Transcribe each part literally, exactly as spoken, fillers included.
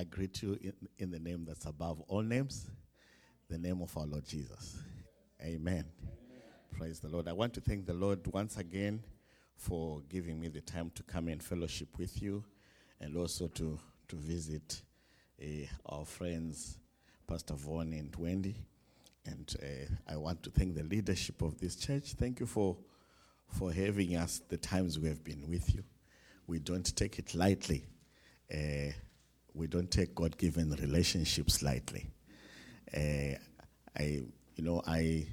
I greet you in, in the name that's above all names, the name of our Lord Jesus. Amen. Amen. Praise the Lord. I want to thank the Lord once again for giving me the time to come and fellowship with you, and also to, to visit uh, our friends, Pastor Vaughn and Wendy. And uh, I want to thank the leadership of this church. Thank you for, for having us the times we have been with you. We don't take it lightly. Uh, we don't take God-given relationships lightly. Uh, I, you know, I,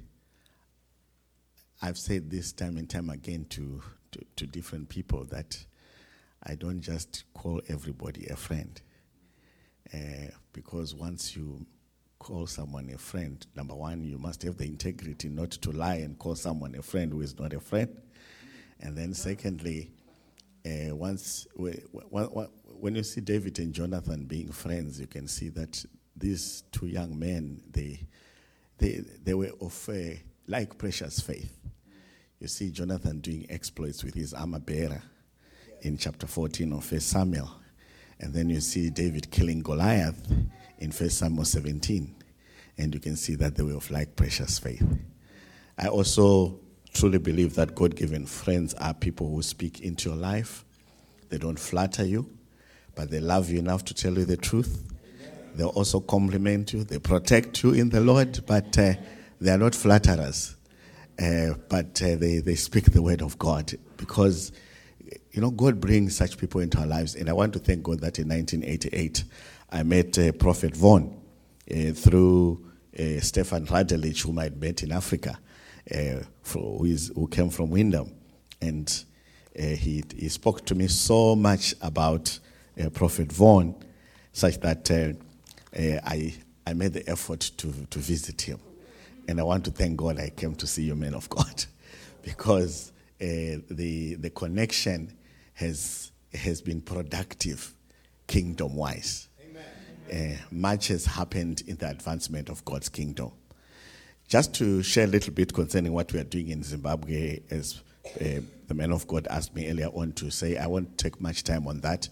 I've said this time and time again to, to, to different people that I don't just call everybody a friend. Uh, because once you call someone a friend, number one, you must have the integrity not to lie and call someone a friend who is not a friend. And then secondly, uh, once we, when you see David and Jonathan being friends, you can see that these two young men, they they they were of uh, like precious faith. You see Jonathan doing exploits with his armor bearer in chapter fourteen of First Samuel. And then you see David killing Goliath in First Samuel seventeen. And you can see that they were of like precious faith. I also truly believe that God-given friends are people who speak into your life. They don't flatter you, but they love you enough to tell you the truth. They'll also compliment you. They protect you in the Lord, but uh, they are not flatterers. Uh, but uh, they, they speak the word of God because, you know, God brings such people into our lives. And I want to thank God that in nineteen eighty-eight, I met uh, Prophet Vaughn uh, through uh, Stefan Radelich, whom I had met in Africa, uh, for, who, is, who came from Wyndham. And uh, he, he spoke to me so much about uh, Prophet Vaughn, such that uh, uh, I, I made the effort to, to visit him. And I want to thank God I came to see you, men of God, because uh, the the connection has has been productive, kingdom-wise. Amen. Uh, much has happened in the advancement of God's kingdom. Just to share a little bit concerning what we are doing in Zimbabwe, as uh, the man of God asked me earlier on to say, I won't take much time on that.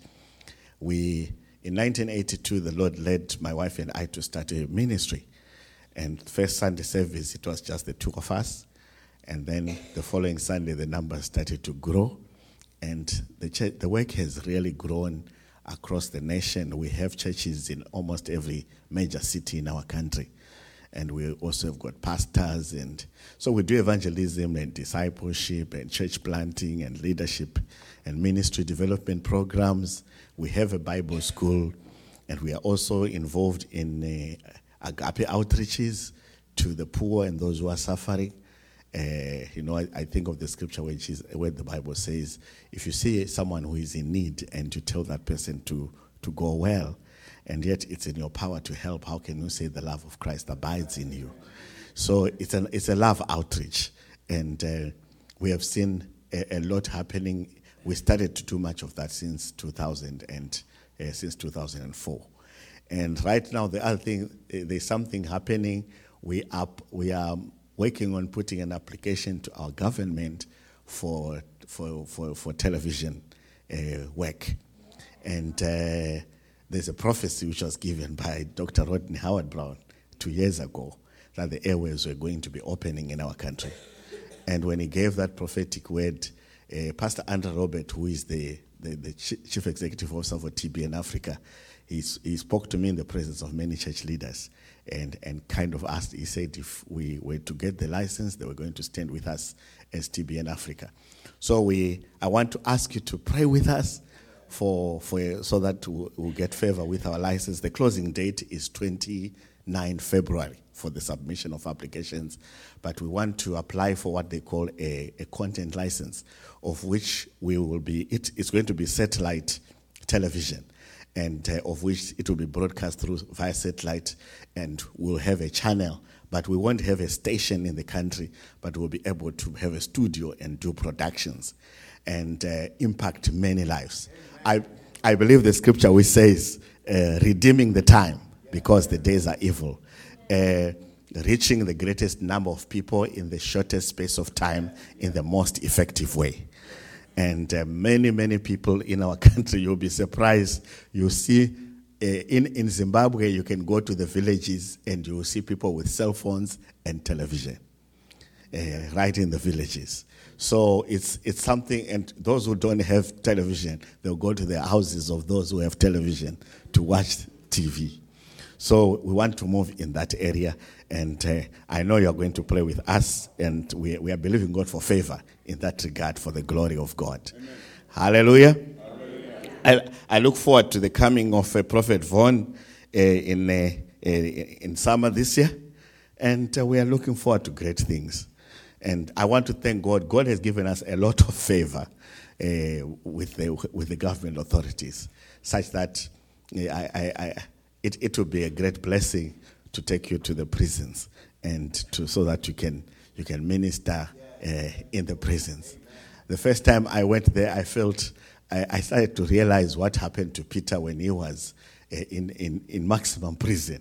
We, in nineteen eighty-two, the Lord led my wife and I to start a ministry. And first Sunday service, it was just the two of us. And then the following Sunday, the numbers started to grow. And the church, the work has really grown across the nation. We have churches in almost every major city in our country. And we also have got pastors. And so we do evangelism and discipleship and church planting and leadership and ministry development programs. We have a Bible school. And we are also involved in uh, agape outreaches to the poor and those who are suffering. Uh, you know, I, I think of the scripture which is where the Bible says, if you see someone who is in need and you tell that person to, to go well, and yet it's in your power to help, how can you say the love of Christ abides in you? So it's an it's a love outreach, and uh, we have seen a, a lot happening. We started to do much of that since two thousand and uh, since two thousand four. And right now, the other thing, there's something happening. We are, we are working on putting an application to our government for for for, for television uh, work. And uh, there's a prophecy which was given by Doctor Rodney Howard-Browne two years ago that the airwaves were going to be opening in our country. And when he gave that prophetic word, uh, Pastor Andrew Robert, who is the, the, the chief executive officer for T B N Africa, He, he spoke to me in the presence of many church leaders and, and kind of asked, he said if we were to get the license, they were going to stand with us as T B N Africa. So we, I want to ask you to pray with us for, for so that we'll, we'll get favor with our license. The closing date is the twenty-ninth of February for the submission of applications, but we want to apply for what they call a, a content license, of which we will be, it, it's going to be satellite television. And uh, of which it will be broadcast through via satellite, and we'll have a channel, but we won't have a station in the country, but we'll be able to have a studio and do productions and uh, impact many lives. I I believe the scripture which says, uh, redeeming the time because the days are evil, uh, reaching the greatest number of people in the shortest space of time in the most effective way. And uh, many, many people in our country, you'll be surprised. You see uh, in, in Zimbabwe, you can go to the villages and you will see people with cell phones and television uh, right in the villages. So it's it's something, and those who don't have television, they'll go to the houses of those who have television to watch T V. So we want to move in that area, and uh, I know you're going to pray with us, and we, we are believing God for favor in that regard for the glory of God. Amen. Hallelujah. Hallelujah. I, I look forward to the coming of uh, Prophet Vaughn uh, in, uh, uh, in summer this year, and uh, we are looking forward to great things. And I want to thank God. God has given us a lot of favor uh, with the with the government authorities, such that uh, I, I, I, it it will be a great blessing to take you to the prisons and to so that you can you can minister uh, in the prisons. The first time I went there, I felt I, I started to realize what happened to Peter when he was uh, in, in in maximum prison,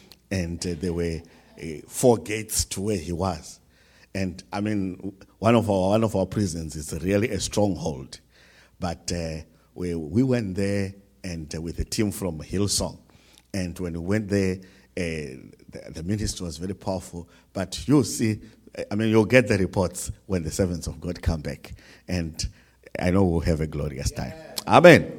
and uh, there were uh, four gates to where he was. And I mean, one of our one of our prisons is really a stronghold, but uh, we we went there and uh, with a team from Hillsong, and when we went there, uh, the, the ministry was very powerful. But you'll see, I mean, you'll get the reports when the servants of God come back, and I know we'll have a glorious time. Yeah. Amen.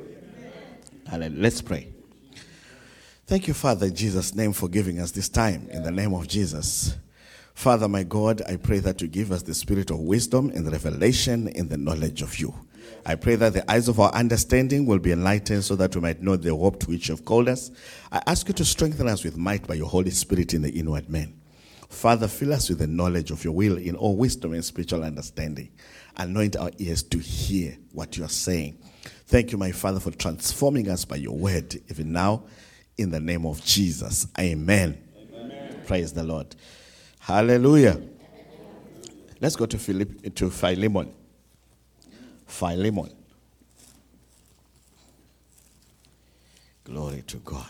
Amen. Let's pray. Thank you, Father, in Jesus' name, for giving us this time. In the name of Jesus. Father, my God, I pray that you give us the spirit of wisdom and revelation in the knowledge of you. I pray that the eyes of our understanding will be enlightened so that we might know the hope to which you have called us. I ask you to strengthen us with might by your Holy Spirit in the inward man. Father, fill us with the knowledge of your will in all wisdom and spiritual understanding. Anoint our ears to hear what you are saying. Thank you, my Father, for transforming us by your word, even now, in the name of Jesus. Amen. Amen. Praise the Lord. Hallelujah. Let's go to Philip, to Philemon. Philemon. Glory to God.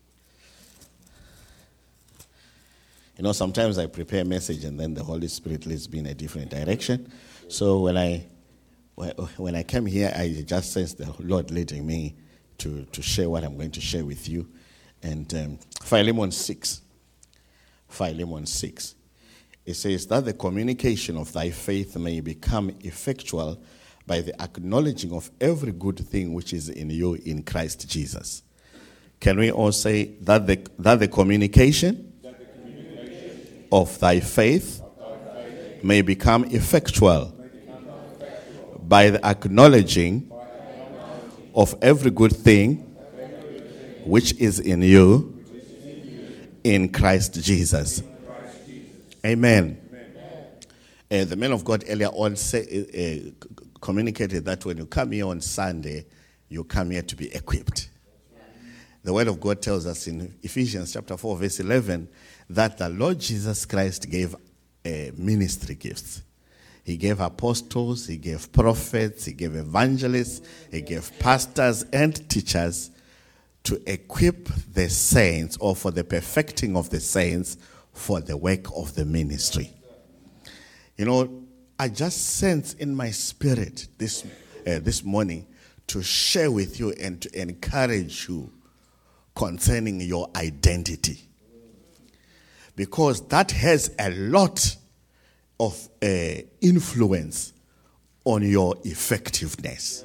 You know, sometimes I prepare a message and then the Holy Spirit leads me in a different direction. So when I when I came here, I just sensed the Lord leading me to, to share what I'm going to share with you. And um, Philemon six. Philemon six. It says that the communication of thy faith may become effectual by the acknowledging of every good thing which is in you in Christ Jesus. Can we all say that the, that the communication, that the communication of thy faith, of thy faith may become effectual, may become effectual by the acknowledging, by acknowledging of every good thing, every good thing which is in you, which is in, you in Christ Jesus. Amen. Amen. Uh, the man of God earlier on say, uh, communicated that when you come here on Sunday, you come here to be equipped. The word of God tells us in Ephesians chapter four, verse eleven, that the Lord Jesus Christ gave uh, ministry gifts. He gave apostles, he gave prophets, he gave evangelists, he gave pastors and teachers to equip the saints, or for the perfecting of the saints, for the work of the ministry. You know, I just sense in my spirit this uh, this morning to share with you and to encourage you concerning your identity. Because that has a lot of uh, influence on your effectiveness.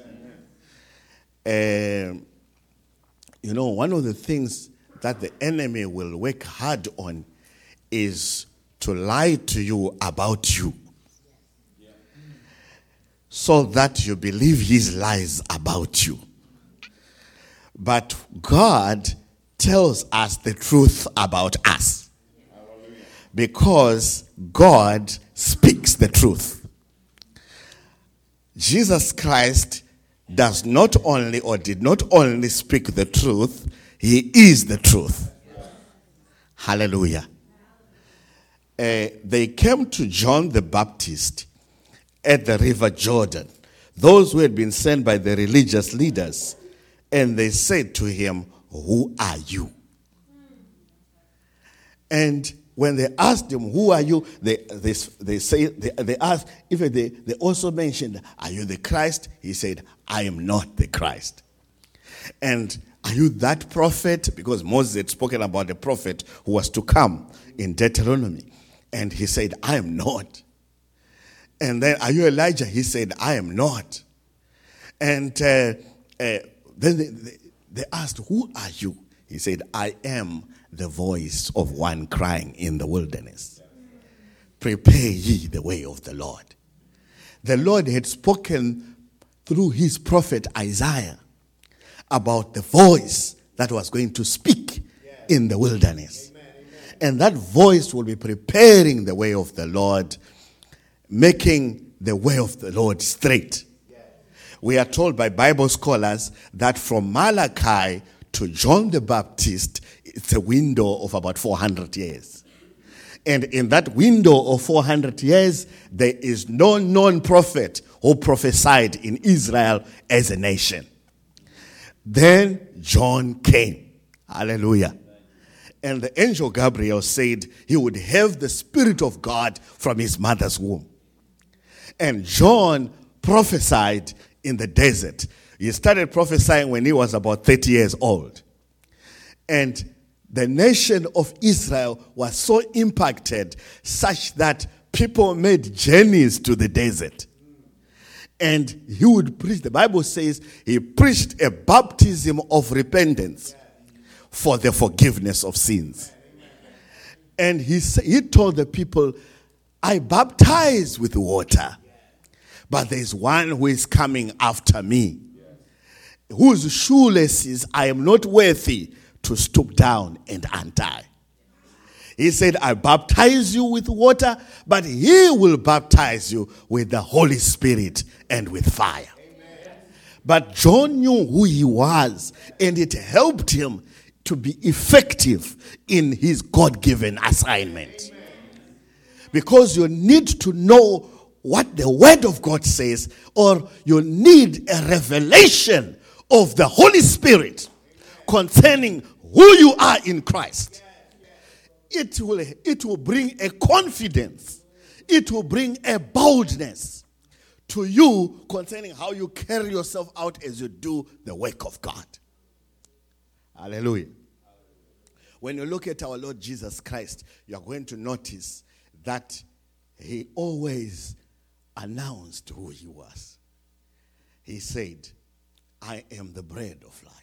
Uh, you know, one of the things that the enemy will work hard on is to lie to you about you, so that you believe his lies about you. But God tells us the truth about us, because God speaks the truth. Jesus Christ does not only or did not only speak the truth, he is the truth. Hallelujah. Uh, they came to John the Baptist at the river Jordan, those who had been sent by the religious leaders, and they said to him, "Who are you?" And when they asked him, "Who are you?" they they, they say they, they asked, even they, they also mentioned, "Are you the Christ?" He said, "I am not the Christ." And are you that prophet? Because Moses had spoken about the prophet who was to come in Deuteronomy. And he said, I am not. And then, are you Elijah? He said, I am not. And uh, uh, then they, they, they asked, who are you? He said, I am the voice of one crying in the wilderness. Prepare ye the way of the Lord. The Lord had spoken through his prophet Isaiah about the voice that was going to speak in the wilderness. Amen, amen. And that voice will be preparing the way of the Lord, making the way of the Lord straight. We are told by Bible scholars that from Malachi to John the Baptist, it's a window of about four hundred years. And in that window of four hundred years, there is no known prophet who prophesied in Israel as a nation. Then John came. Hallelujah. And the angel Gabriel said he would have the Spirit of God from his mother's womb. And John prophesied in the desert. He started prophesying when he was about thirty years old. And the nation of Israel was so impacted such that people made journeys to the desert. And he would preach, the Bible says, he preached a baptism of repentance for the forgiveness of sins. And he, he told the people, I baptize with water, but there's one who is coming after me, whose shoelaces I am not worthy to stoop down and untie. He said, I baptize you with water, but he will baptize you with the Holy Spirit and with fire. Amen. But John knew who he was, and it helped him to be effective in his God-given assignment. Amen. Because you need to know what the Word of God says, or you need a revelation of the Holy Spirit concerning who you are in Christ. It will, it will bring a confidence. It will bring a boldness to you concerning how you carry yourself out as you do the work of God. Hallelujah. When you look at our Lord Jesus Christ, you are going to notice that he always announced who he was. He said, I am the bread of life.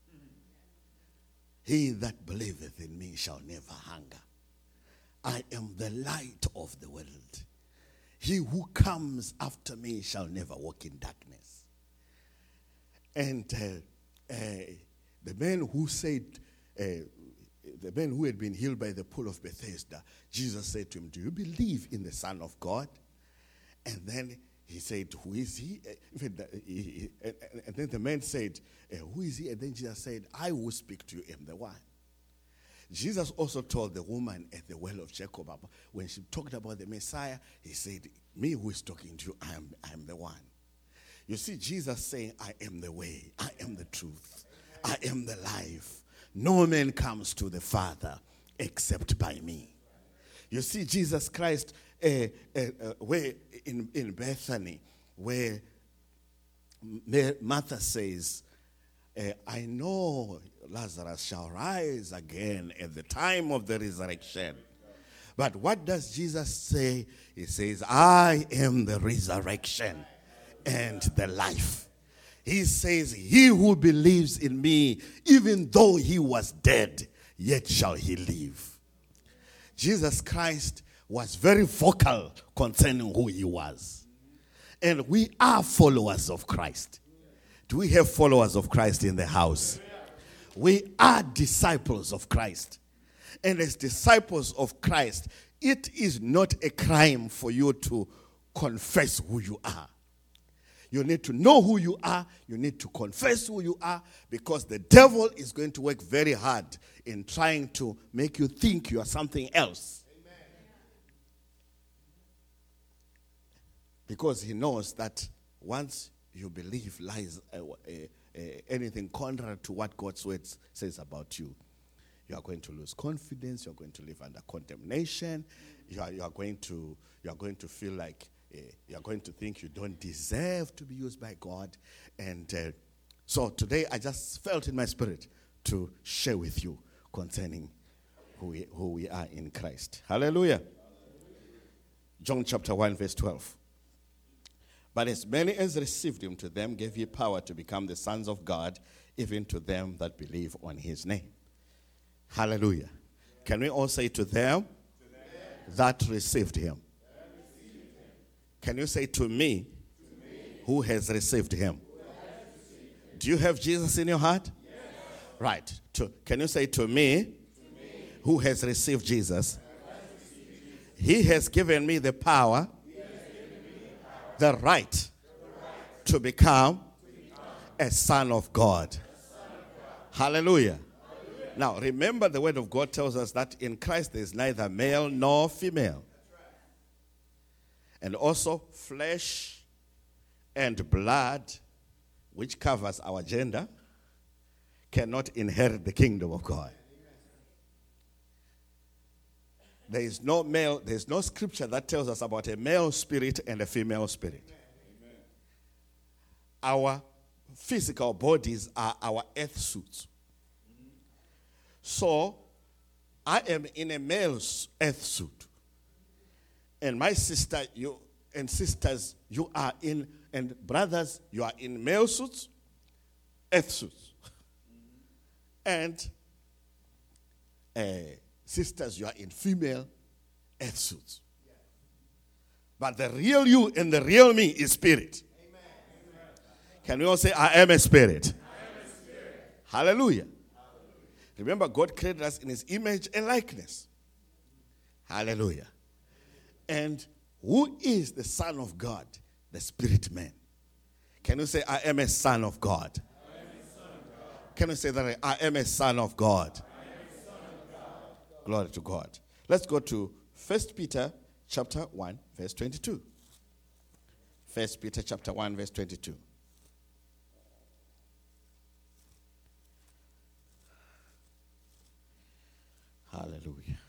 He that believeth in me shall never hunger. I am the light of the world. He who comes after me shall never walk in darkness. And uh, uh, the man who said, uh, the man who had been healed by the pool of Bethesda, Jesus said to him, do you believe in the Son of God? And then he said, who is he? And then the man said, who is he? And then Jesus said, I will speak to you, am the one. Jesus also told the woman at the well of Jacob, when she talked about the Messiah, he said, me who is talking to you, I am, I am the one. You see Jesus saying, I am the way, I am the truth, I am the life. No man comes to the Father except by me. You see Jesus Christ uh, uh, uh, where in, in Bethany, where Martha says, uh, I know Lazarus shall rise again at the time of the resurrection. But what does Jesus say? He says, I am the resurrection and the life. He says, he who believes in me, even though he was dead, yet shall he live. Jesus Christ was very vocal concerning who he was. And we are followers of Christ. Do we have followers of Christ in the house? We are disciples of Christ. And as disciples of Christ, it is not a crime for you to confess who you are. You need to know who you are. You need to confess who you are, because the devil is going to work very hard in trying to make you think you are something else. Amen. Because he knows that once you believe lies, uh, uh, uh, anything contrary to what God's word says about you, you are going to lose confidence. You are going to live under condemnation. You are, you are going to you are going to feel like uh, you are going to think you don't deserve to be used by God, and uh, So today I just felt in my spirit to share with you concerning who we, who we are in Christ. Hallelujah. John chapter one verse twelve. But as many as received him, to them gave he power to become the sons of God, even to them that believe on his name. Hallelujah. Can we all say to them, to them that received him? That received him. Can you say to me, to me who has received him? Has received him? Do you have Jesus in your heart? Yes. Right. To, can you say to me, to me who has received Jesus? Has received Jesus? He has given me the power, the right, the right to, become to become a son of God. Son of God. Hallelujah. Hallelujah. Now, remember the word of God tells us that in Christ there is neither male nor female. Right. And also flesh and blood, which covers our gender, cannot inherit the kingdom of God. There is no male, there is no scripture that tells us about a male spirit and a female spirit. Amen. Our physical bodies are our earth suits. Mm-hmm. So, I am in a male's earth suit. And my sister, you and sisters, you are in, and brothers, you are in male suits, earth suits. Mm-hmm. And uh, sisters, you are in female earth suits. Yes. But the real you and the real me is spirit. Amen. Can we all say, I am a spirit? I am a spirit. Hallelujah. Hallelujah. Remember, God created us in his image and likeness. Hallelujah. And who is the Son of God? The spirit man. Can you say, I am a son of God? I am a son of God. Can you say that I am a son of God? Glory to God. Let's go to First Peter chapter one, verse twenty-two. First Peter chapter one, verse twenty-two. Hallelujah.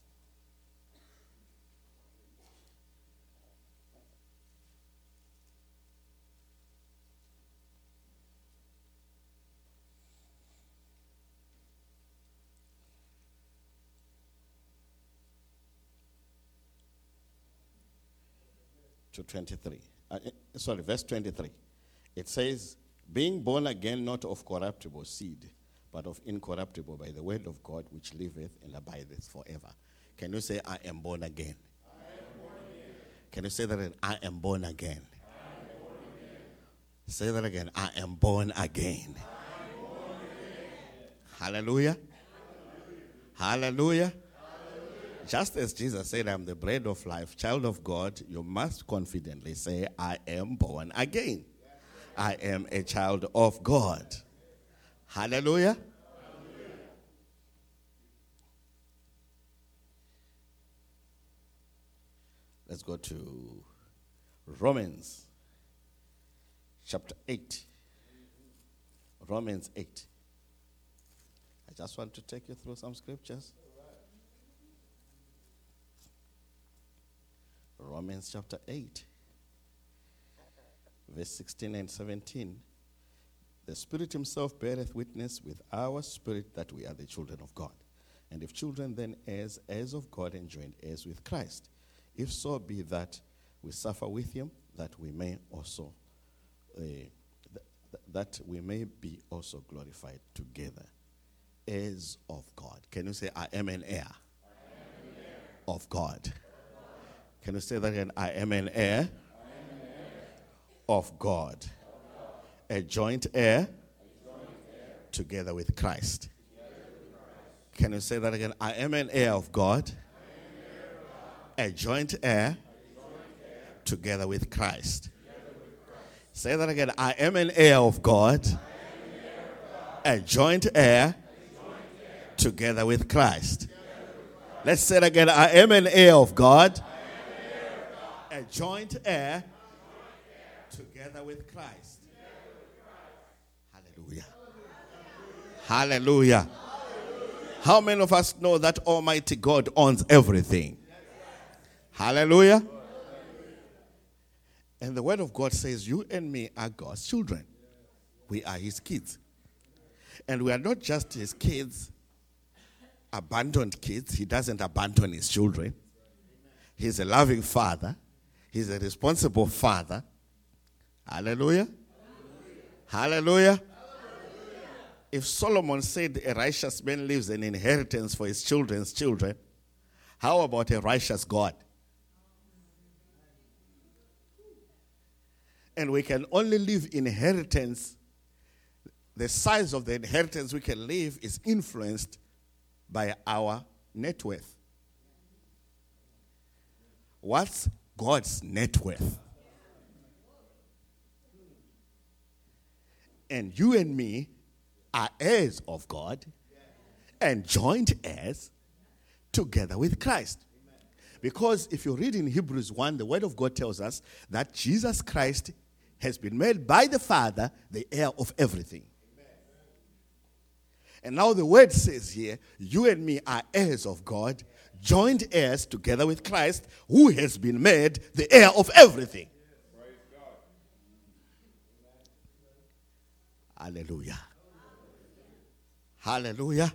To twenty-three. Uh, sorry, verse twenty-three. It says, being born again not of corruptible seed, but of incorruptible by the word of God which liveth and abideth forever. Can you say, I am born again? I am born again. Can you say that? I am born again. I am born again. Say that again. I am born again. I am born again. Hallelujah. Hallelujah. Hallelujah. Just as Jesus said, I am the bread of life, child of God, you must confidently say, I am born again. I am a child of God. Hallelujah. Hallelujah. Let's go to Romans chapter eight. Romans eight. I just want to take you through some scriptures. Romans chapter eight, verse sixteen and seventeen. The Spirit himself beareth witness with our spirit that we are the children of God. And if children, then heirs, heirs of God, and joint heirs with Christ. If so be that we suffer with him, that we may also, uh, th- th- that we may be also glorified together. Heirs of God. Can you say, I am an heir, I am an heir. Of God? Can you say that again? I am an heir, am an heir. Of, God. of God. A joint heir, a joint heir. Together with Christ. Together with Christ. Can you say that again? I am an heir of God, heir of God. A joint heir, a joint heir. Together with Christ. Together with Christ. Say that again. I am an heir of God, heir of God. A joint heir, a joint heir. Together with Christ. Together with Christ. Let's say it again. I am an heir of God, a joint heir together with Christ. Hallelujah. Hallelujah. How many of us know that Almighty God owns everything? Hallelujah. And the word of God says you and me are God's children. We are his kids. And we are not just his kids, abandoned kids. He doesn't abandon his children. He's a loving father. He's a responsible father. Hallelujah. Hallelujah. Hallelujah. If Solomon said a righteous man leaves an inheritance for his children's children, how about a righteous God? And we can only leave inheritance. The size of the inheritance we can leave is influenced by our net worth. What's God's net worth? And you and me are heirs of God and joint heirs together with Christ. Because if you read in Hebrews one, the word of God tells us that Jesus Christ has been made by the Father the heir of everything. And now the word says here, you and me are heirs of God, joint heirs together with Christ, who has been made the heir of everything. Hallelujah. Hallelujah. Hallelujah.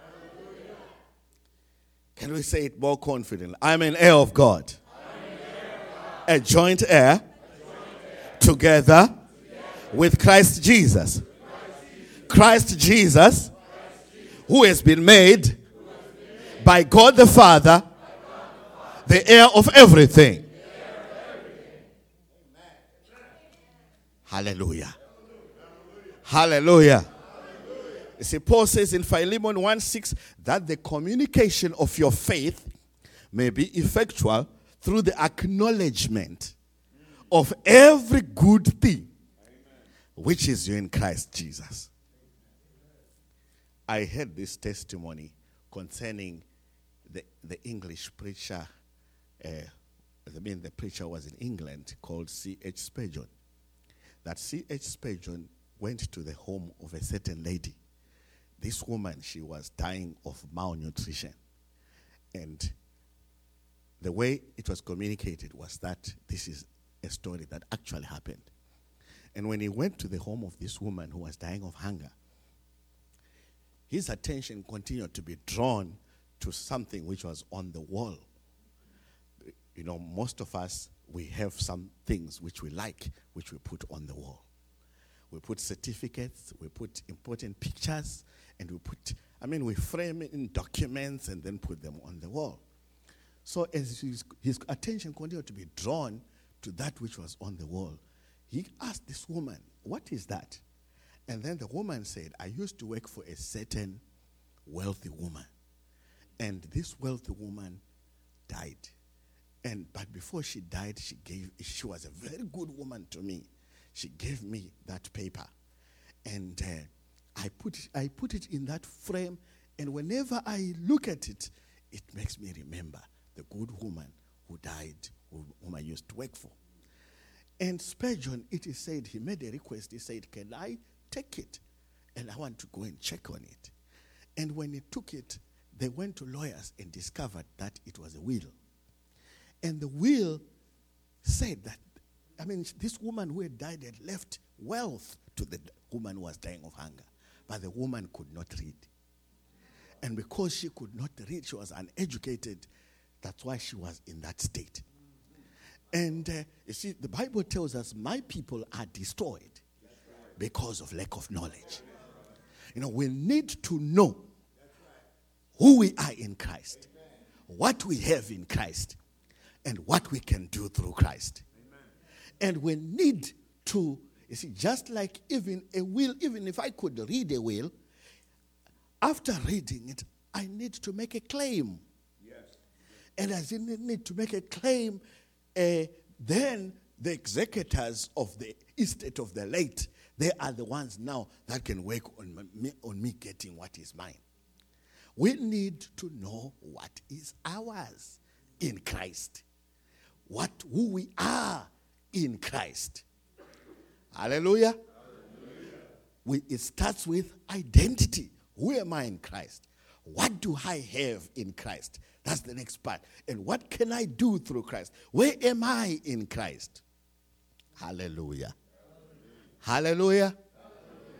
Can we say it more confidently? I'm an heir of God. A joint heir, together with Christ Jesus. Christ Jesus, who has been made by God the Father the heir of everything. Hallelujah. Hallelujah. You see, Paul says in Philemon one six that the communication of your faith may be effectual through the acknowledgement of every good thing which is in Christ Jesus. I heard this testimony concerning the, the English preacher. Uh, I mean, the preacher was in England called C H Spurgeon. That C H Spurgeon went to the home of a certain lady. This woman, she was dying of malnutrition. And the way it was communicated was that this is a story that actually happened. And when he went to the home of this woman who was dying of hunger, his attention continued to be drawn to something which was on the wall. You know, most of us, we have some things which we like, which we put on the wall. We put certificates, we put important pictures, and we put, I mean, we frame it in documents and then put them on the wall. So as his, his attention continued to be drawn to that which was on the wall, he asked this woman, what is that? And then the woman said, I used to work for a certain wealthy woman. And this wealthy woman died. And but before she died, she gave she was a very good woman to me. She gave me that paper. And uh, I put it, I put it in that frame, and whenever I look at it, it makes me remember the good woman who died, who, whom I used to work for. And Spurgeon, it is said, he made a request. He said, can I take it? And I want to go and check on it. And when he took it, they went to lawyers and discovered that it was a will. And the will said that, I mean, this woman who had died had left wealth to the woman who was dying of hunger. But the woman could not read. And because she could not read, she was uneducated. That's why she was in that state. And uh, you see, the Bible tells us, my people are destroyed because of lack of knowledge. You know, we need to know who we are in Christ, what we have in Christ, and what we can do through Christ. And we need to, you see, just like even a will, even if I could read a will, after reading it, I need to make a claim. Yes. And as I need to make a claim, uh, then the executors of the estate of the late, they are the ones now that can work on me, on me getting what is mine. We need to know what is ours in Christ. What, who we are in Christ. Hallelujah. Hallelujah. We, it starts with identity. Who am I in Christ? What do I have in Christ? That's the next part. And what can I do through Christ? Where am I in Christ? Hallelujah. Hallelujah. Hallelujah.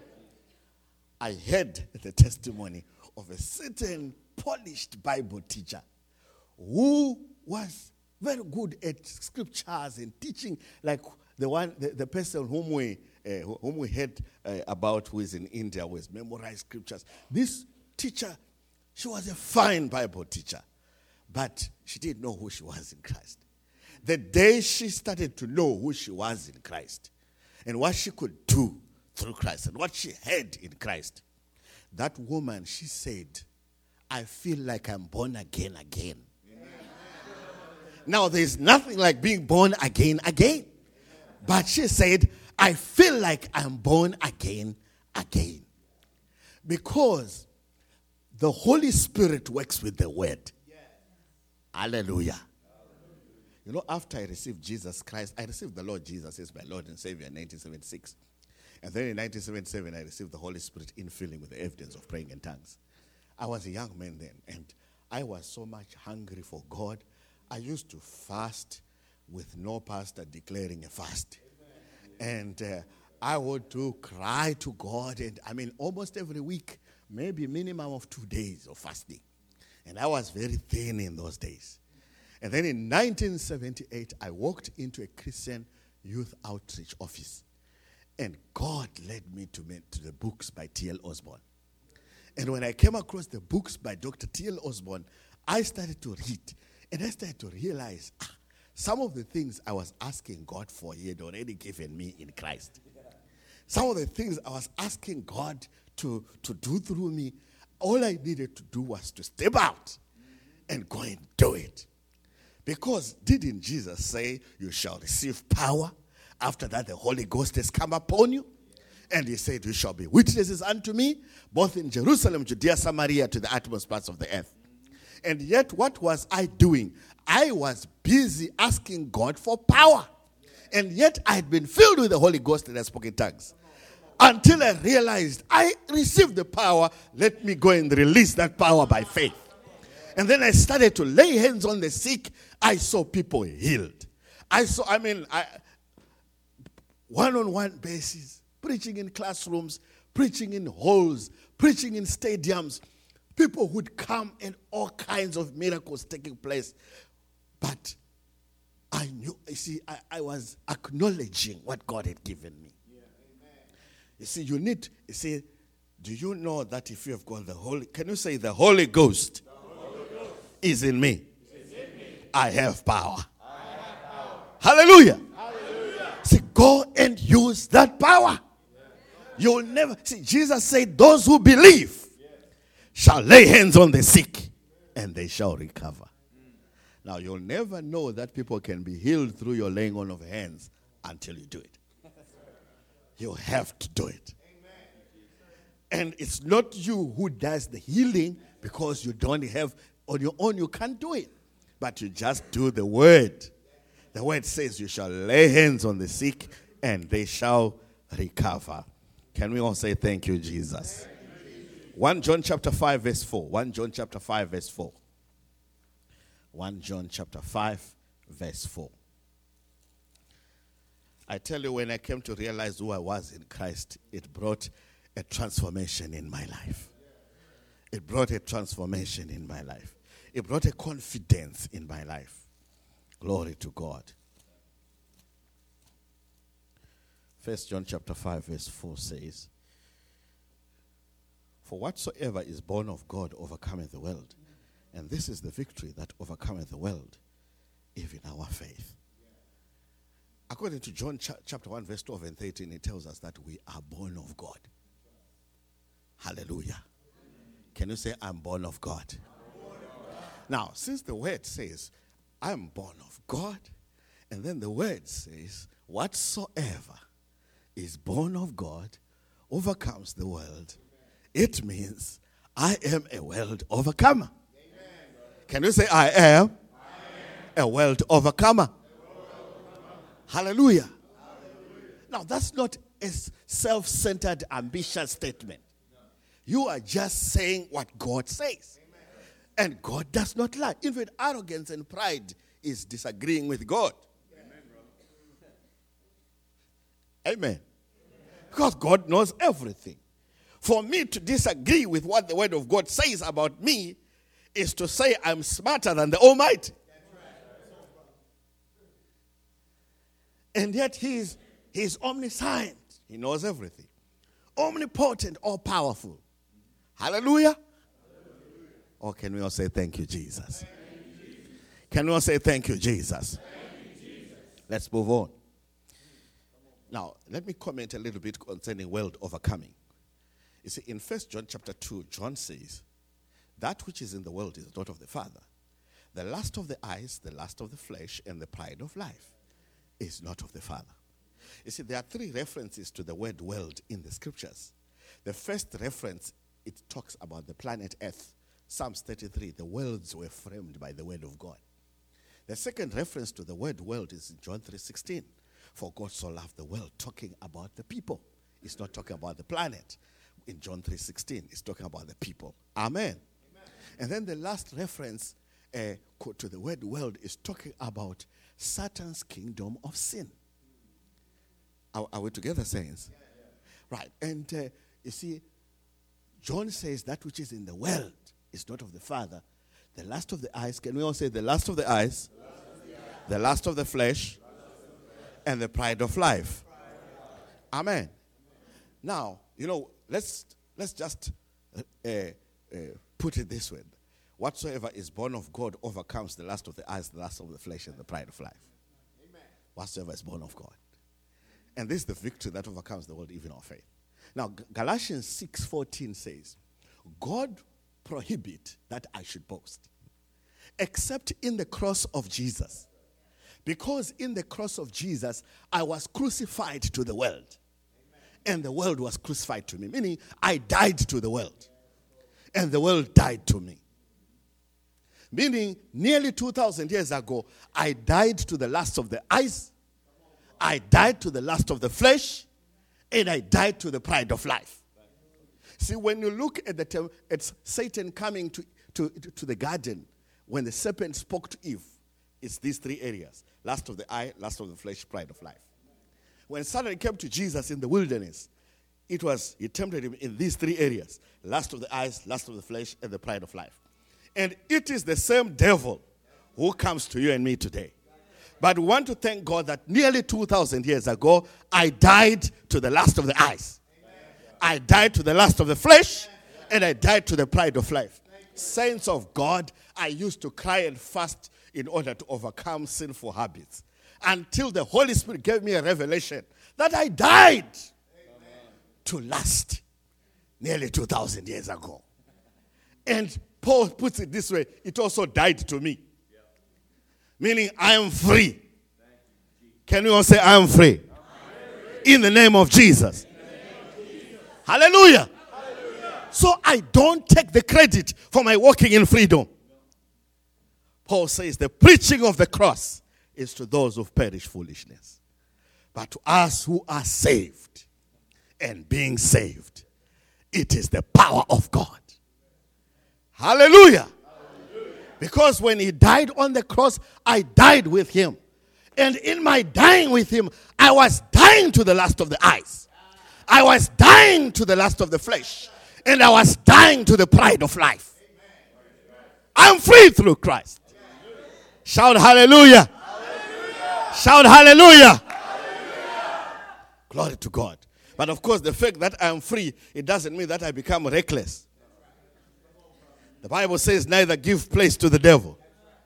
I heard the testimony of a certain polished Bible teacher who was very good at scriptures and teaching, like the one, the, the person whom we uh, whom we heard uh, about, who is in India, who has memorized scriptures. This teacher, she was a fine Bible teacher, but she didn't know who she was in Christ. The day she started to know who she was in Christ and what she could do through Christ and what she had in Christ, that woman, she said, I feel like I'm born again again. Amen. Now, there's nothing like being born again again. But she said, I feel like I'm born again again. Because the Holy Spirit works with the word. Yes. Hallelujah. Hallelujah. You know, after I received Jesus Christ, I received the Lord Jesus as my Lord and Savior in nineteen seventy-six. And then in nineteen seventy-seven, I received the Holy Spirit infilling with the evidence of praying in tongues. I was a young man then, and I was so much hungry for God. I used to fast with no pastor declaring a fast. And uh, I would to cry to God, and I mean, almost every week, maybe minimum of two days of fasting. And I was very thin in those days. And then in nineteen seventy-eight, I walked into a Christian youth outreach office. And God led me to, me to the books by T L Osborne. And when I came across the books by Doctor T L Osborne, I started to read. And I started to realize, ah, some of the things I was asking God for, he had already given me in Christ. Some of the things I was asking God to, to do through me, all I needed to do was to step out and go and do it. Because didn't Jesus say, you shall receive power? After that, the Holy Ghost has come upon you. And he said, you shall be witnesses unto me, both in Jerusalem, Judea, Samaria, to the utmost parts of the earth. And yet, what was I doing? I was busy asking God for power. And yet, I had been filled with the Holy Ghost and I spoke in tongues. Until I realized, I received the power. Let me go and release that power by faith. And then I started to lay hands on the sick. I saw people healed. I saw, I mean, I, one-on-one basis, preaching in classrooms, preaching in halls, preaching in stadiums. People would come and all kinds of miracles taking place. But I knew, you see, I, I was acknowledging what God had given me. Yeah. You see, you need, you see, do you know that if you have got the Holy, can you say the Holy Ghost, the Holy Ghost is in me? Is in me. I have power. I have power. Hallelujah. Hallelujah. See, go and use that power. Yeah. You'll never, see, Jesus said, those who believe shall lay hands on the sick, and they shall recover. Now, you'll never know that people can be healed through your laying on of hands until you do it. You have to do it. And it's not you who does the healing, because you don't have, on your own, you can't do it. But you just do the word. The word says you shall lay hands on the sick, and they shall recover. Can we all say thank you, Jesus? First John chapter five, verse four. First John chapter five, verse four. First John chapter five, verse four. I tell you, when I came to realize who I was in Christ, it brought a transformation in my life. It brought a transformation in my life. It brought a confidence in my life. Glory to God. First John chapter five, verse four says, for whatsoever is born of God overcometh the world. And this is the victory that overcometh the world, even our faith. According to John ch- chapter one, verse twelve and thirteen, it tells us that we are born of God. Hallelujah. Can you say, I'm born of God? Born of God. Now, since the word says, I'm born of God, and then the word says, whatsoever is born of God overcomes the world, it means I am a world overcomer. Amen. Can you say, I am, I am. a world overcomer? A world overcomer. Hallelujah. Hallelujah. Now, that's not a self-centered, ambitious statement. No. You are just saying what God says. Amen. And God does not lie. In fact, arrogance and pride is disagreeing with God. Amen. Amen. Amen. Because God knows everything. For me to disagree with what the word of God says about me is to say I'm smarter than the Almighty. And yet he is, he is omniscient. He knows everything. Omnipotent, all-powerful. Hallelujah. Hallelujah. Or can we all say thank you, Jesus? Thank you, Jesus. Can we all say thank you, Jesus? Thank you, Jesus. Let's move on. Now, let me comment a little bit concerning world overcoming. You see, in First John chapter two, John says, that which is in the world is not of the Father. The lust of the eyes, the lust of the flesh, and the pride of life is not of the Father. You see, there are three references to the word world in the scriptures. The first reference, it talks about the planet Earth. Psalms thirty-three, the worlds were framed by the word of God. The second reference to the word world is in John three sixteen. For God so loved the world, talking about the people. It's not talking about the planet. In John three sixteen, it's talking about the people. Amen. Amen. And then the last reference uh, to the word world is talking about Satan's kingdom of sin. Are, are we together, saints? Yeah, yeah. Right. And uh, you see, John says that which is in the world is not of the Father. The lust of the eyes, can we all say the lust of the eyes, the lust of the, eyes, the lust of the flesh, the of the flesh and the pride of life. Pride of life. Amen. Amen. Now, you know, let's let's just uh, uh, put it this way. Whatsoever is born of God overcomes the lust of the eyes, the lust of the flesh, and the pride of life. Amen. Whatsoever is born of God. And this is the victory that overcomes the world, even our faith. Now, Galatians six fourteen says, God prohibit that I should boast, except in the cross of Jesus. Because in the cross of Jesus, I was crucified to the world. And the world was crucified to me. Meaning, I died to the world. And the world died to me. Meaning, nearly two thousand years ago, I died to the lust of the eyes, I died to the lust of the flesh, and I died to the pride of life. See, when you look at the term, it's Satan coming to, to, to the garden, when the serpent spoke to Eve, it's these three areas. Lust of the eye, lust of the flesh, pride of life. When Satan came to Jesus in the wilderness, it was, he tempted him in these three areas. Lust of the eyes, lust of the flesh, and the pride of life. And it is the same devil who comes to you and me today. But we want to thank God that nearly two thousand years ago, I died to the lust of the eyes. I died to the lust of the flesh, and I died to the pride of life. Saints of God, I used to cry and fast in order to overcome sinful habits, until the Holy Spirit gave me a revelation that I died Amen. To lust nearly two thousand years ago. And Paul puts it this way, it also died to me. Yeah. Meaning I am free. Can we all say I am free? free? In the name of Jesus. Of Jesus. Hallelujah. Hallelujah. So I don't take the credit for my walking in freedom. No. Paul says the preaching of the cross is to those who perish foolishness. But to us who are saved and being saved, it is the power of God. Hallelujah. Hallelujah. Because when he died on the cross, I died with him. And in my dying with him, I was dying to the lust of the eyes. I was dying to the lust of the flesh. And I was dying to the pride of life. I'm free through Christ. Shout hallelujah. Hallelujah. Shout hallelujah. Hallelujah. Glory to God. But of course, the fact that I'm free, it doesn't mean that I become reckless. The Bible says neither give place to the devil.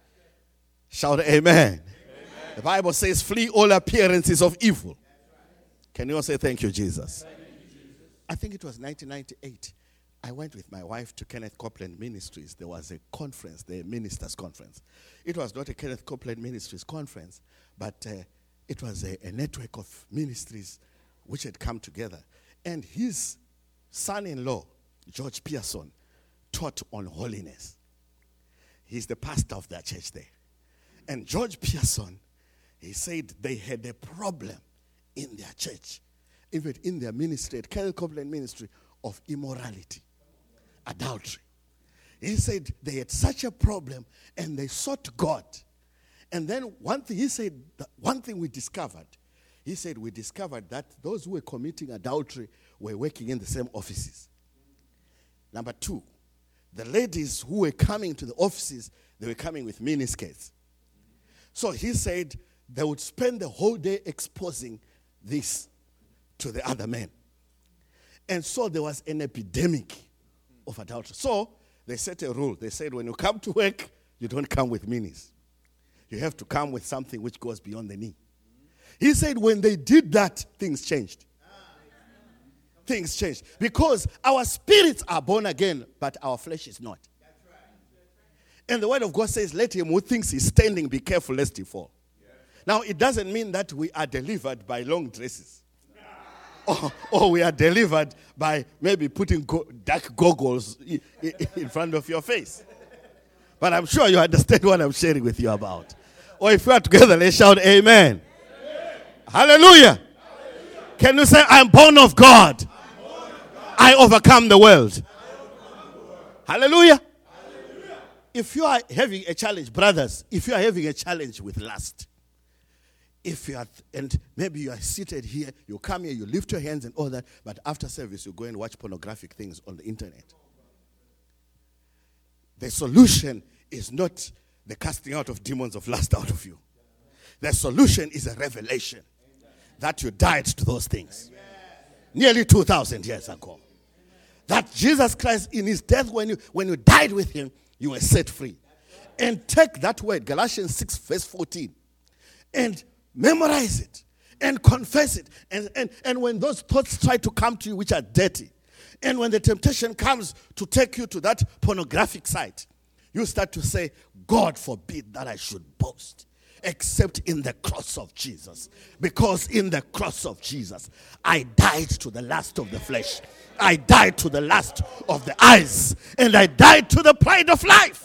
Shout amen. Amen. The Bible says flee all appearances of evil. Can you all say thank you, Jesus? Thank you, Jesus. I think it was nineteen ninety-eight. I went with my wife to Kenneth Copeland Ministries. There was a conference, the ministers' conference. It was not a Kenneth Copeland Ministries conference, but uh, it was a, a network of ministries which had come together. And his son-in-law, George Pearson, taught on holiness. He's the pastor of that church there. And George Pearson, he said they had a problem in their church, even in their ministry, at Kenneth Copeland Ministry, of immorality, adultery. He said they had such a problem and they sought God. And then one thing, he said, one thing we discovered, he said we discovered that those who were committing adultery were working in the same offices. Number two, the ladies who were coming to the offices, they were coming with miniskirts. So he said they would spend the whole day exposing this to the other men. And so there was an epidemic of adultery. So they set a rule. They said when you come to work, you don't come with minis. You have to come with something which goes beyond the knee. He said when they did that, things changed. Things changed. Because our spirits are born again, but our flesh is not. And the word of God says, let him who thinks he's standing be careful lest he fall. Now, it doesn't mean that we are delivered by long dresses. Or, or we are delivered by maybe putting go- dark goggles in, in front of your face. But I'm sure you understand what I'm sharing with you about. Or if we are together, let's shout amen. Amen. Hallelujah. Hallelujah. Can you say, I'm born of God. Born of God. I overcome the world. Overcome the world. Hallelujah. Hallelujah. If you are having a challenge, brothers, if you are having a challenge with lust, if you are, and maybe you are seated here, you come here, you lift your hands and all that, but after service you go and watch pornographic things on the internet. The solution is not the casting out of demons of lust out of you. The solution is a revelation that you died to those things. Nearly two thousand years ago. That Jesus Christ in his death, when you, when you died with him, you were set free. And take that word, Galatians six verse fourteen, and memorize it and confess it. And, and, and when those thoughts try to come to you which are dirty, and when the temptation comes to take you to that pornographic site, you start to say, God forbid that I should boast, except in the cross of Jesus. Because in the cross of Jesus, I died to the lust of the flesh. I died to the lust of the eyes. And I died to the pride of life.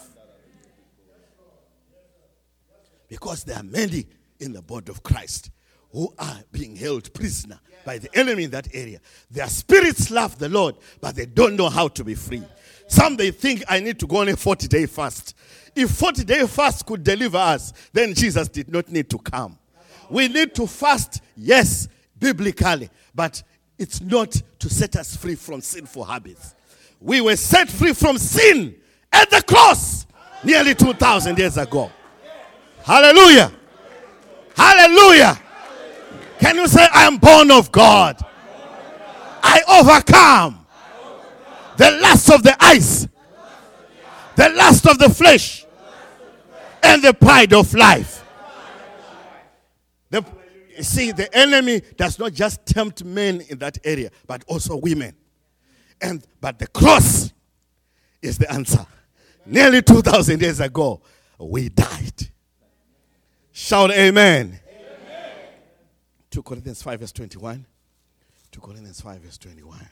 Because there are many in the body of Christ who are being held prisoner by the enemy in that area. Their spirits love the Lord, but they don't know how to be free. Some they think I need to go on a forty-day fast. If forty-day fast could deliver us, then Jesus did not need to come. We need to fast, yes, biblically, but it's not to set us free from sinful habits. We were set free from sin at the cross nearly two thousand years ago. Hallelujah. Hallelujah. Can you say, I am born of God? I overcome the lust of the eyes, the lust of the flesh, and the pride of life. The, you see, the enemy does not just tempt men in that area, but also women. And but the cross is the answer. Nearly two thousand years ago, we died. Shout amen. Two Corinthians five verse twenty-one. Two Corinthians five verse twenty-one.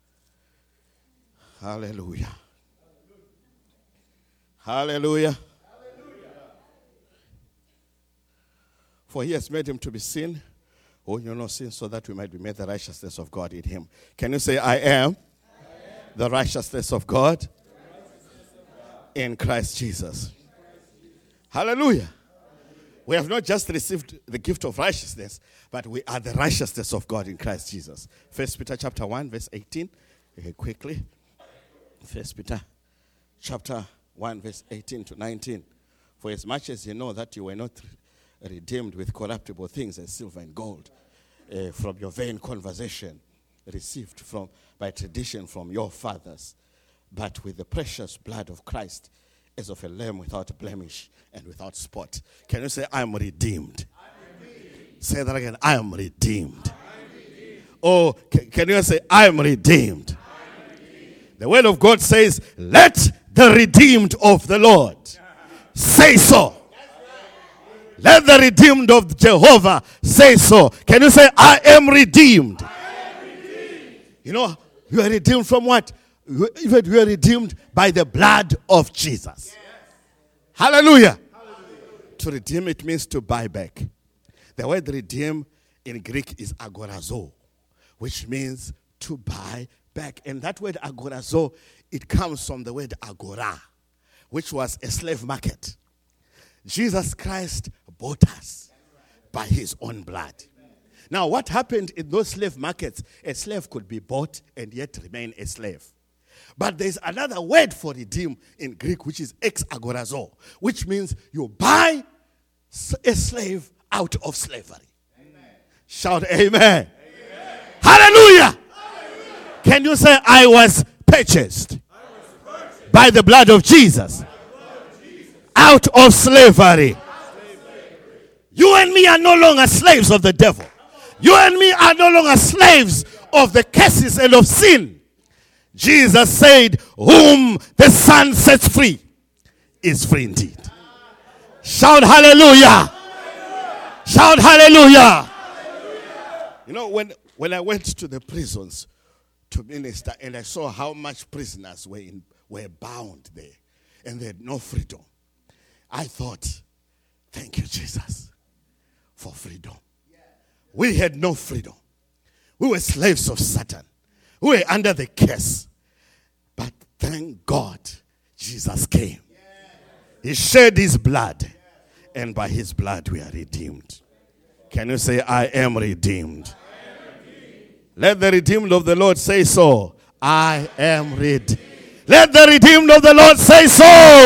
Hallelujah. Hallelujah. Hallelujah. For he has made him to be sin, who you know sin, so that we might be made the righteousness of God in him. Can you say, I am, I am the righteousness of God, righteousness of God in Christ Jesus? Hallelujah. We have not just received the gift of righteousness, but we are the righteousness of God in Christ Jesus. First Peter chapter one, verse eighteen. Okay, quickly. First Peter chapter one, verse eighteen to nineteen. For as much as you know that you were not redeemed with corruptible things as silver and gold, uh, from your vain conversation received from by tradition from your fathers, but with the precious blood of Christ, as of a lamb without blemish and without spot. Can you say, I am redeemed? I'm redeemed. Say that again, I am redeemed. I'm redeemed. Oh, can, can you say, I am redeemed? I'm redeemed? The word of God says, let the redeemed of the Lord say so. Let the redeemed of Jehovah say so. Can you say, I am redeemed? I am redeemed. You know, you are redeemed from what? Even you are redeemed by the blood of Jesus. Yes. Hallelujah. Hallelujah. To redeem, it means to buy back. The word redeem in Greek is agorazo, which means to buy back. And that word agorazo, it comes from the word agora, which was a slave market. Jesus Christ bought us by his own blood. Now, what happened in those slave markets? A slave could be bought and yet remain a slave. But there's another word for redeem in Greek, which is exagorazo, which means you buy a slave out of slavery. Amen. Shout amen. Amen. Hallelujah. Hallelujah. Can you say, I was purchased, I was purchased by the blood of Jesus, blood of Jesus. Out of slavery. You and me are no longer slaves of the devil. You and me are no longer slaves of the curses and of sin. Jesus said, whom the Son sets free is free indeed. Shout hallelujah. Shout hallelujah. You know, when, when I went to the prisons to minister and I saw how much prisoners were, in, were bound there and they had no freedom, I thought, thank you, Jesus, for freedom. We had no freedom. We were slaves of Satan. We were under the curse. But thank God, Jesus came. He shed his blood. And by his blood we are redeemed. Can you say, I am redeemed? I am redeemed. Let the redeemed of the Lord say so. I am redeemed. Let the redeemed of the Lord say so.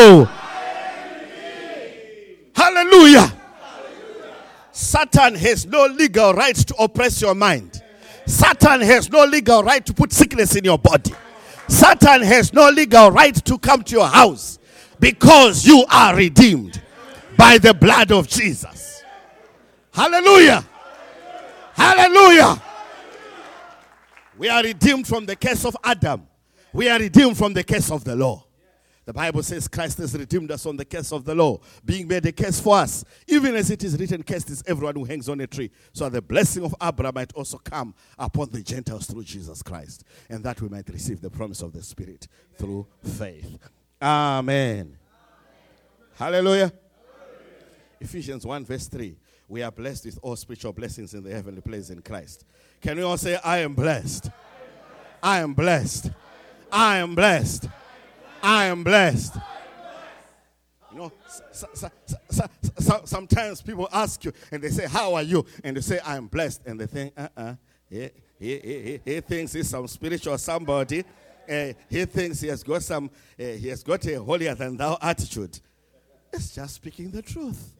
I am redeemed. Hallelujah. Hallelujah. Satan has no legal right to oppress your mind. Satan has no legal right to put sickness in your body. Satan has no legal right to come to your house because you are redeemed by the blood of Jesus. Hallelujah. Hallelujah. We are redeemed from the curse of Adam. We are redeemed from the curse of the law. The Bible says Christ has redeemed us from the curse of the law, being made a curse for us. Even as it is written, cursed is everyone who hangs on a tree. So the blessing of Abraham might also come upon the Gentiles through Jesus Christ. And that we might receive the promise of the Spirit through faith. Amen. Hallelujah. Ephesians one verse three. We are blessed with all spiritual blessings in the heavenly place in Christ. Can we all say, I am blessed? I am blessed. I am blessed. I am blessed. You know, so, so, so, so, sometimes people ask you and they say, how are you? And they say, I am blessed. And they think, uh-uh. He, he, he, he thinks he's some spiritual somebody. Uh, he thinks he has got some, uh, he has got a holier than thou attitude. It's just speaking the truth.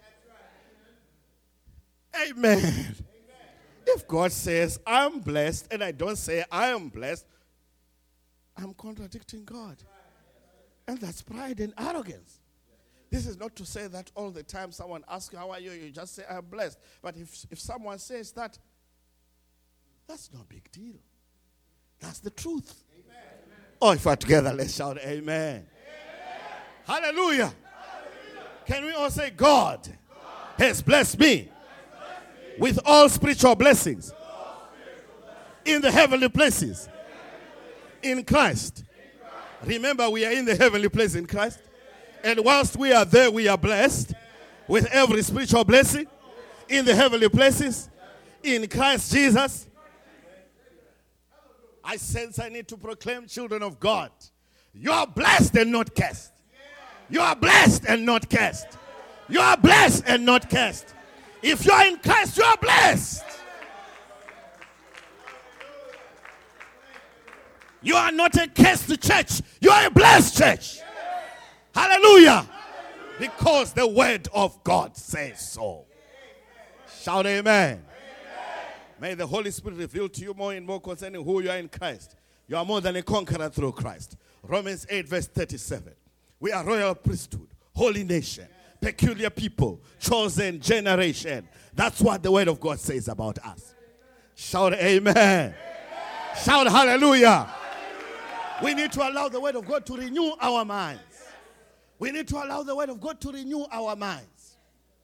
Amen. Amen. If God says, I'm blessed, and I don't say, I am blessed, I'm contradicting God. And that's pride and arrogance. This is not to say that all the time someone asks you, how are you? You just say, I'm blessed. But if, if someone says that, that's no big deal. That's the truth. Amen. Oh, if we're together, let's shout amen. Amen. Hallelujah. Hallelujah. Can we all say, God, God has blessed me, has blessed me with all spiritual blessings, all spiritual blessings in the heavenly places, in Christ. Remember, we are in the heavenly place in Christ. And whilst we are there, we are blessed with every spiritual blessing in the heavenly places in Christ Jesus. I sense I need to proclaim, children of God, you are blessed and not cursed. You are blessed and not cursed. You are blessed and not cursed. If you are in Christ, you are blessed. You are not a cursed church. You are a blessed church. Hallelujah. Because the word of God says so. Shout amen. May the Holy Spirit reveal to you more and more concerning who you are in Christ. You are more than a conqueror through Christ. Romans eight verse thirty-seven. We are royal priesthood, holy nation, peculiar people, chosen generation. That's what the word of God says about us. Shout amen. Amen. Shout hallelujah. Hallelujah. We need to allow the word of God to renew our minds. We need to allow the word of God to renew our minds.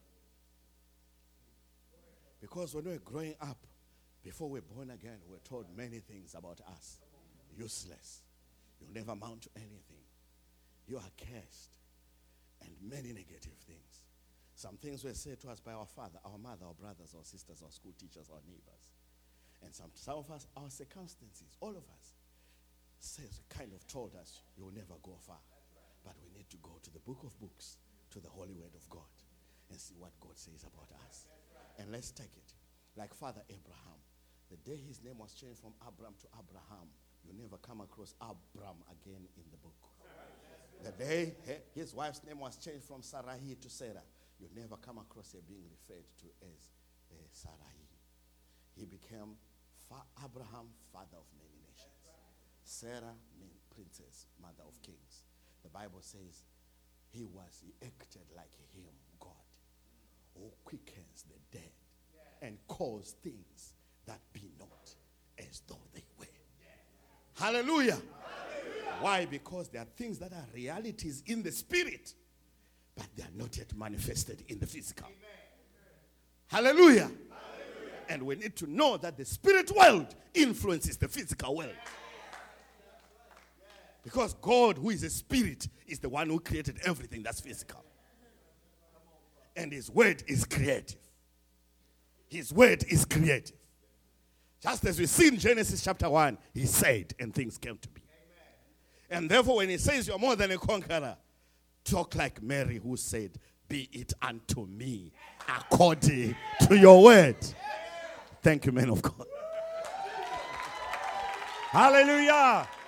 Because when we're growing up, before we're born again, we're told many things about us. Useless. You'll never amount to anything. You are cursed. And many negative things. Some things were said to us by our father, our mother, our brothers, our sisters, our school teachers, our neighbors. And some, some of us, our circumstances, all of us, says, kind of told us, you'll never go far. But we need to go to the book of books, to the holy word of God, and see what God says about us. And let's take it. Like Father Abraham, the day his name was changed from Abram to Abraham, You never come across Abram again in the book. The day his wife's name was changed from Sarai to Sarah, you never come across her being referred to as uh, Sarai. He became fa- Abraham, father of many nations. Sarah means princess, mother of kings. The Bible says he was, he acted like him, God, who quickens the dead and calls things that be not as though they were. Hallelujah. Hallelujah. Why? Because there are things that are realities in the spirit, but they are not yet manifested in the physical. Amen. Hallelujah. Hallelujah. And we need to know that the spirit world influences the physical world. Because God, who is a spirit, is the one who created everything that's physical. And his word is creative. His word is creative. Just as we see in Genesis chapter one, he said, and things came to be. Amen. And therefore, when he says you're more than a conqueror, talk like Mary, who said, be it unto me according to your word. Thank you, men of God. Hallelujah.